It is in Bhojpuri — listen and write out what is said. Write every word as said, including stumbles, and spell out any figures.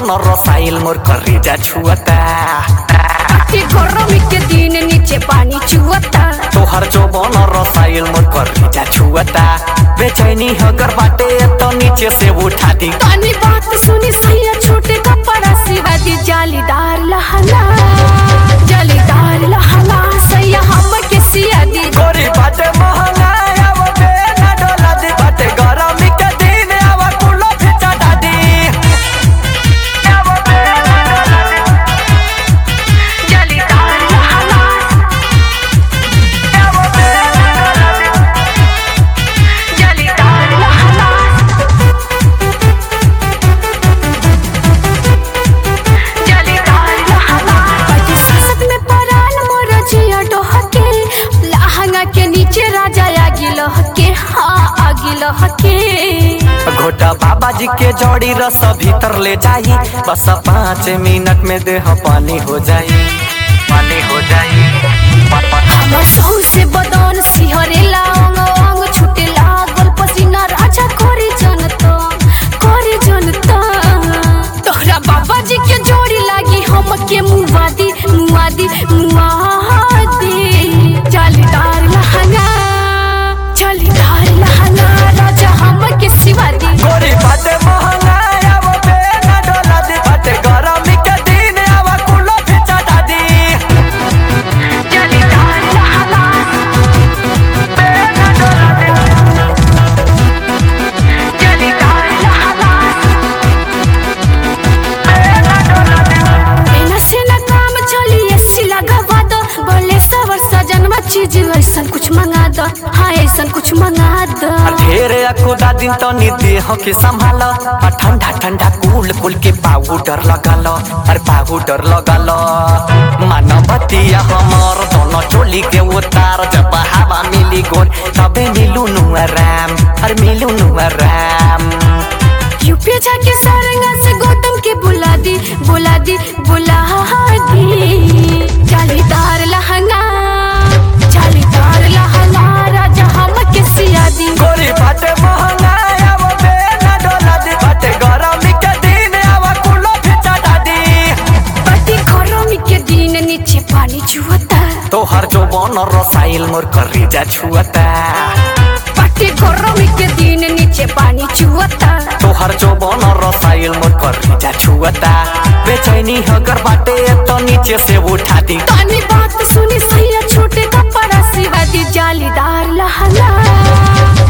बन रसाइल मोर करेजा छुअता। गरमी के दिन नीचे पानी चुअता। तोहर जो बन रसाइल मोर करेजा छुअता। बेचैनी अगर बाटे तो नीचे से उठा दी। तानी बात सुनी सैया छोटे कपड़ा सिवा दी। जालीदार लहंगा जालीदार लहंगा सैया हम के सिया दी। गोरी बाटे महंगा अब बेना डोला दी। बाटे गरमी के दिन अब कुलो फिचा डादी। जालीदार लहंगा जालीदार लहंगा जालीदार लहंगा। पति संसद में पराल मोर जिया डोहके। लहंगा के नीचे राजा आगी लहके। हाँ आगी लहके। घोटा बाबा जी के जोड़ी रस भीतर ले जाई। बस पाँच मिनट में देह पानी हो जाई पानी हो जाई। हमर सौं से बदन सिहरेला अंग अंग छूटे लागल पसीना। राजा करे जनता करे जनता। तोहरा बाबा जी के जोड़ी लागी हम के मुआदी मुआदी मुआदी। जालीदार लहंगा जालीदार लहंगा राजा हम के सिवा दी। गोरी बाटे महंगा अब बेना डोला दी। बाटे गरमी के दिन अब कुलो फिचा डादी। जालीदार लहंगा बेना डोला दी। जालीदार लहंगा बेना डोला दी। एना से ना काम चली एसी लगावा दो। बोले सवर सजनवा चीज ऐसन कुछ मंगा दो। हाँ ऐसन कुछ मंगा दो। ढेरे अकुदा दिन तो निधि हो के संभालो। ठंडा ठंडा कूल कूल के पाउडर लगा लो। अरे पाउडर लगा लो। मानवतिया हमर दोनों चोली के उतार। जब हवा मिली गोर तबे मिलू नु आराम। अरे मिलू नु आराम। यूपी जाके सारंगा से गौतम के बुला दी बुला दी बुला दी। जालीदार लहंगा जालीदार लहंगा राजा हम के सिया दी। गोरी बाटे महंगा अब बेना डोला दी। बाटे गरमी के दिन अब कुलो फिचा डादी। बाटी गरमी के दिन नीचे पानी चुअता। तोहर जो बन रसाइल मोर करेजा छुअता। बाटी गरमी के दिन नीचे पानी चुअता। तोहर जो बन रसाइल मोर करेजा छुअता। बेचैनी अगर बाटे तो नीचे से उठा दी। तानी बात सुनी सैया छोटे कपड़ा सिवा दी। जालीदार लहंगा